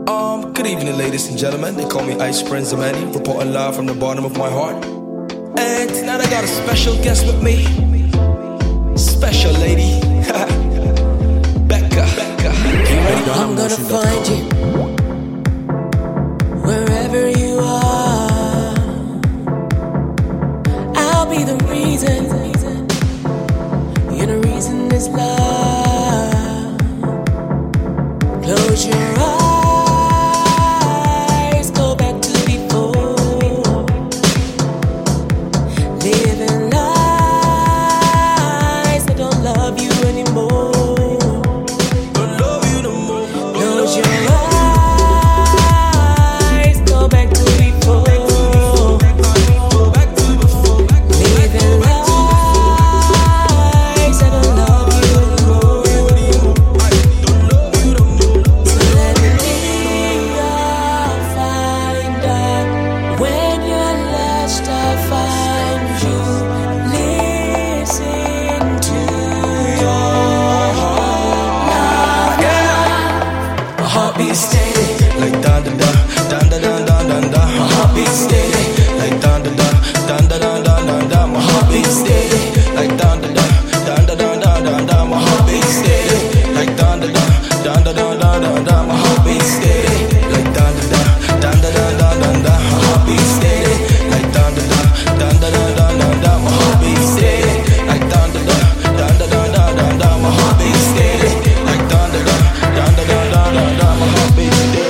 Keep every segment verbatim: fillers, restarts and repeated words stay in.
Um, good evening, ladies and gentlemen. They call me Ice Prince Zamani, reporting live from the bottom of my heart. And tonight I got a special guest with me. Special lady. Becca. Becca. You ready? I'm gonna find you wherever you are. I'll be the reason, and the reason is love. Close your eyes, go back to before. Living lies that don't love you anymore. Don't love you no more. Close your eyes, go back to before. Living lies that don't love you anymore. So let me be your finder. When you're lost, I'll find you. Listen to your heart. My heart beats steady, Like da da da, da da da da da da. my heart beats steady, Like da da da, da da da da da da. My heart beats steady. Like da da da, da da da da da da. My heart beats steady. Like da da da, da da da da da da. My heart beats steady. Like da da da, da da da da da da. My heart beats steady. Like da da da, da da da da da da. My heart beats steady. Like da da da, da da da da da da. My heart beats steady. Like da da da, da da da da da da. My heart beats steady.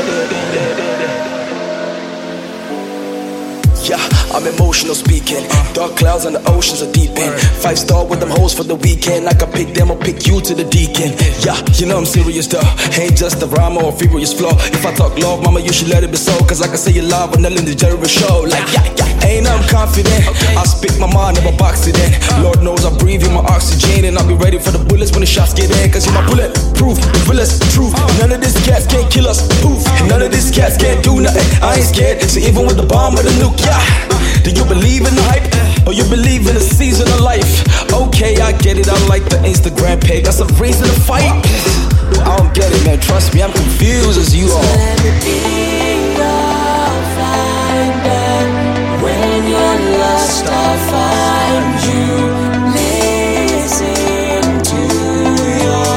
Yeah, I'm emotional speaking. Dark clouds and the oceans are deep in. Five star with them hoes for the weekend. I can pick them or pick you to the deacon. Yeah, you know I'm serious though. Ain't just a rhyme or a furious flow. If I talk love, mama, you should let it be so. Cause I can say it live on the Linda Jerry show. Like, yeah, yeah, ain't I'm confident. I spit my mind, never box it in. Lord knows I breathe in my oxygen. And I'll be ready for the bullets when the shots get in. Cause you're my bulletproof, the realest truth. None of these cats can't kill us, poof. None of these cats can't do nothing. I ain't scared. So even with the bomb or the nuke, yeah. Do you believe in the hype? Or you believe in the season of life? Okay, I get it, I like the Instagram page. That's a reason to fight. I don't get it, man. Trust me, I'm confused as you so are. let me be your finder. When you're lost, I'll find you. Listen to your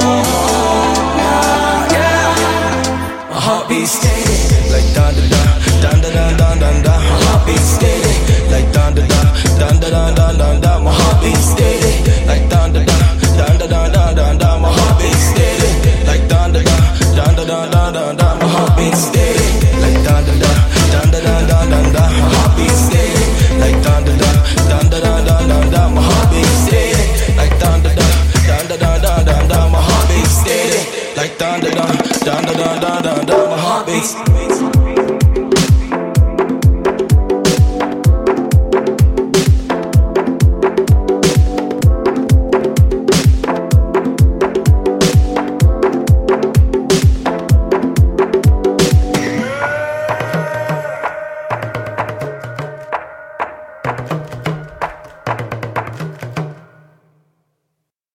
heart. My heart beats steady, Like da da da, da da da da da da. my heart beats steady, Like da da da, da da da da da da. My heart beats steady. Like da da da, da da da da da da. My heart beats steady. Like da da da, da da da da da da. My heart beats steady. Like da da da, da da da da da da. My heart beats steady. Like da da da, da da da da da da. My heart beats steady. Like da da da, da da da da da da. My heart beats steady. Like da da da, da da da da da da. My heart beats.